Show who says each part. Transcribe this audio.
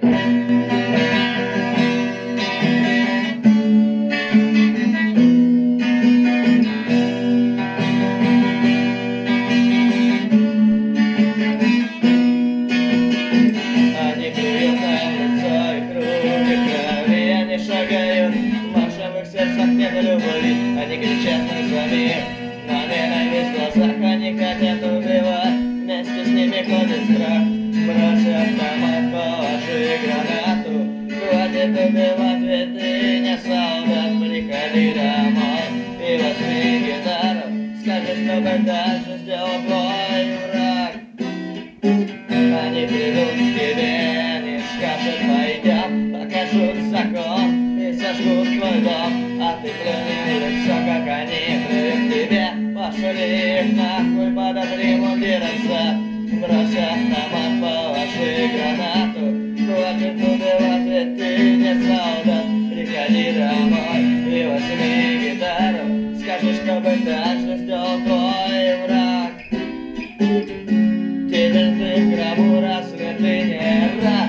Speaker 1: Они кричат мы с вами, но ненависть в глазах. Они хотят убивать, вместе с ними ходит страх. Брось автомат, положи гранату. Хватит убивать, ведь ты не солдат. Приходи домой и возьми гитару. Скажи, что бы дальше сделал твой враг. Они придут к тебе, не скажут пойдем. Покажут закон и сожгут твой дом. А ты плюни в лицо, как они плюют тебе. Пошли их нахуй, подотри мундир отца. Брось автомат, положи гранату. Хватит убивать, ведь ты не солдат. Приходи домой и возьми гитару. Скажи, что бы дальше сделал твой враг. Теперь ты в гробу, разве ты не рад?